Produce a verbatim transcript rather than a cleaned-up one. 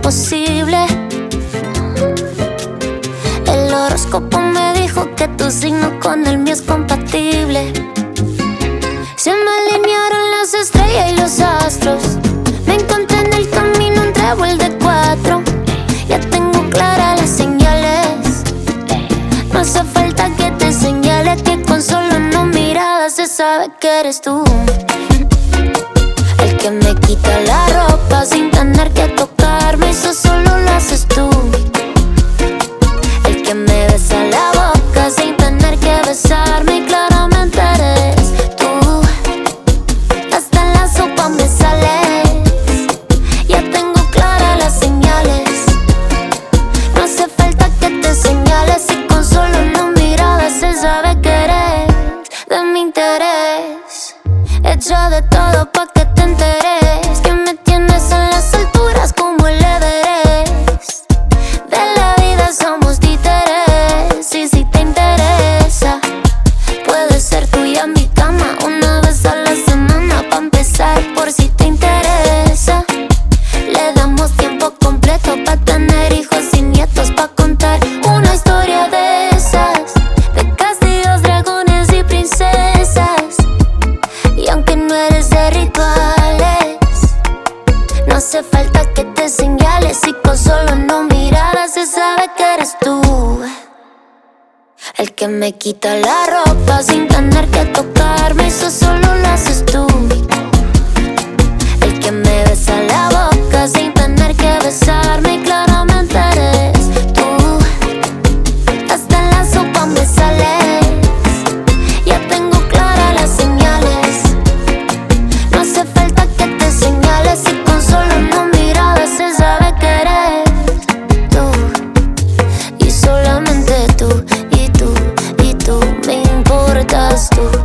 posible. El horóscopo me dijo que tu signo con el mío es compatible. Se me alinearon las estrellas y los astros. Me encontré en el camino un trébol de cuatro. Ya tengo claras las señales. No hace falta que te señale que con solo no miradas se sabe que eres tú. El que me quita la ropa sin tener que tocarme, eso solo lo haces tú. El que me besa la boca sin tener que besarme, y claramente eres tú. Hasta en la sopa me sales. Ya tengo claras las señales. No hace falta que te señales, y con solo no miradas se sabe que eres de mi interés. Hecha de todo pa' que te enteres que me tienes en las alturas como el Everest. De la vida somos títeres, y si te interesa puede ser tuya mi cama una vez a la semana. Pa' empezar, por si te interesa, le damos tiempo completo pa' tener hijos y nietos, pa' contar una historia de esas, de castillos, dragones y princesas. Y aunque no eres de rituales, no hace falta que te señales, y con solo no miradas se sabe que eres tú. El que me quita la ropa sin tener que tocarme, eso solo lo haces tú. El que me besa la boca sin tener que besarme, y claramente eres tú. Hasta en la sopa me sales. Ya tengo claras las señales. No hace falta que te señales, y con solo no miradas se sabe que eres tú. Y solamente tú, y tú, y tú, me importas tú.